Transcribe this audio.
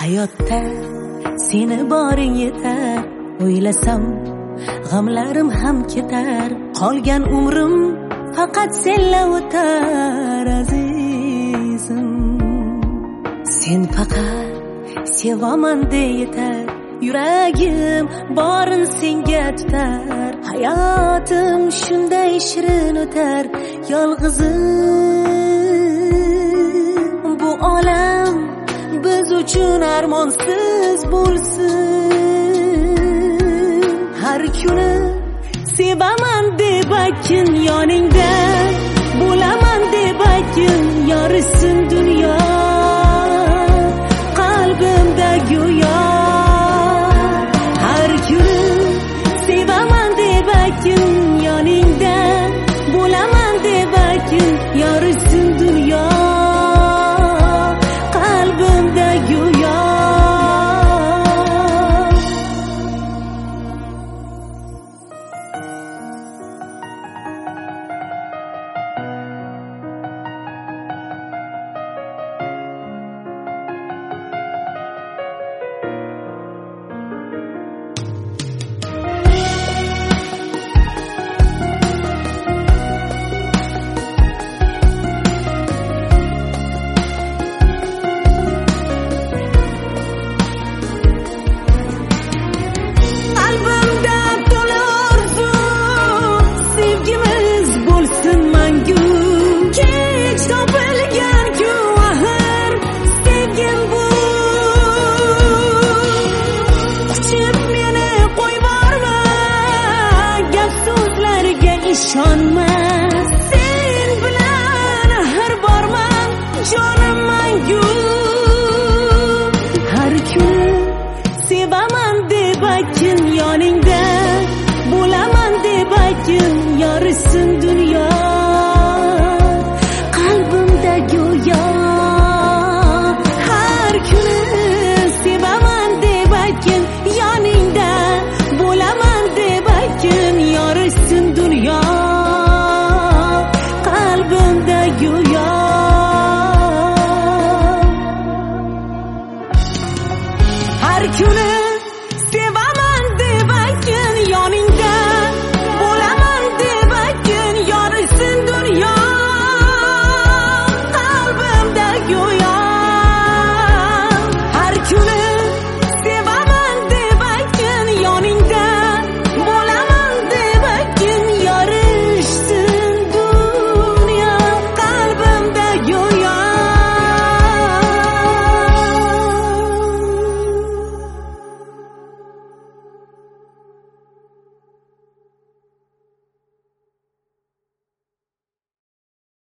Hayotda seni boring yetar, o'ylasam g'amlarim ham ketar. Qolgan umrim faqat senla o'tar azizim. Sen faqat sevaman de yetar, yuragim borin senga tutar. Hayotim shunday shirin o'tar yolg'izim. Bu olam biz uchun armonsiz bo'lsin. Har kuni sevaman deb aytgin, yoningda bo'laman deb aytgin. Yorisin dunyo qalbimda go'yo. Har kuni sevaman deb aytgin, yoningda bo'laman deb aytgin. Yorisin dunyo qalbimda go'yo. İşonma, sen bilan har borman jonim mangu. Har kun sevaman deb aytgin, yoningda bo'laman deb aytgin. Yorisin dunyo qalbimda go'yo. Har kuni sevaman deb aytgin, yoningda bo'laman deb aytgin. Yorisin dunyo qalbimda go'yo. Har kuni